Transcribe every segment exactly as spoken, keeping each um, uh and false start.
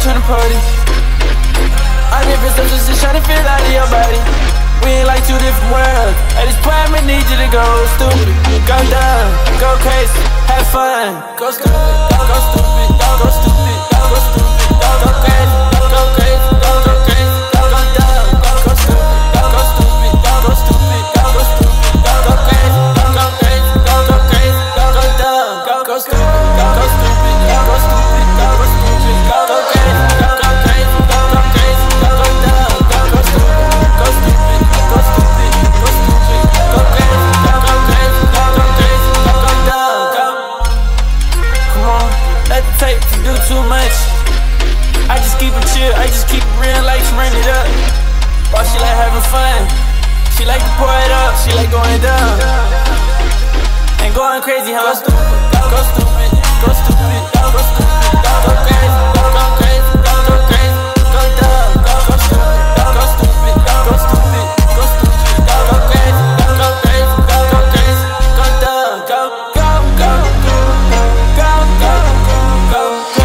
tryna party. I different substances just tryna feel out of your body. We ain't like two different worlds. At this point, I need you to go stupid, go dumb, go crazy, have fun, go stupid, go stupid, go stupid, go stupid, go crazy, go crazy, go crazy, go dumb, go stupid, go stupid, go stupid, go stupid, go crazy, go crazy, go crazy, go dumb, go stupid, go stupid, go stupid, go stupid, go crazy, go crazy, go crazy, go dumb, go stupid, go stupid. Too much. I just keep it chill, I just keep it real, like turn it up. Oh, she like having fun, she like to pour it up, she like going down and going crazy, huh? Go stupid, go stupid, go stupid, go stupid, go crazy, go crazy, go crazy, go dumb, go stupid, go stupid, go stupid, go stupid, go crazy, go crazy, go crazy, go dumb, go go go go go go go.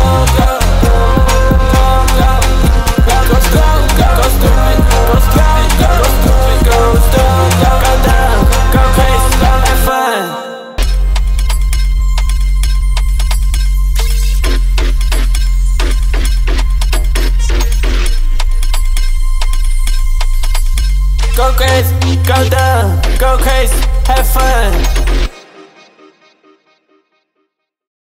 Go crazy, go dumb, go crazy, have fun.